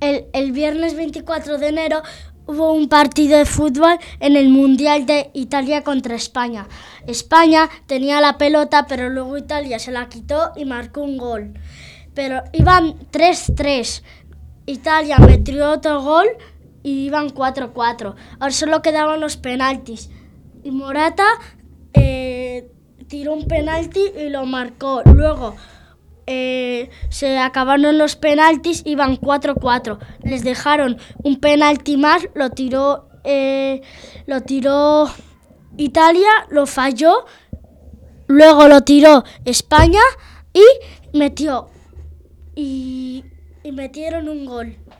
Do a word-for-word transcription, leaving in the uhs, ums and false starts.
el, el viernes veinticuatro de enero hubo un partido de fútbol en el Mundial de Italia contra España. España tenía la pelota, pero luego Italia se la quitó y marcó un gol. Pero iban tres tres. Italia metió otro gol y iban cuatro cuatro. Ahora solo quedaban los penaltis. Y Morata eh, tiró un penalti y lo marcó. Luego eh, se acabaron los penaltis, iban cuatro cuatro. Les dejaron un penalti más, lo tiró, eh, lo tiró Italia, lo falló. Luego lo tiró España y metió. Y, y metieron un gol.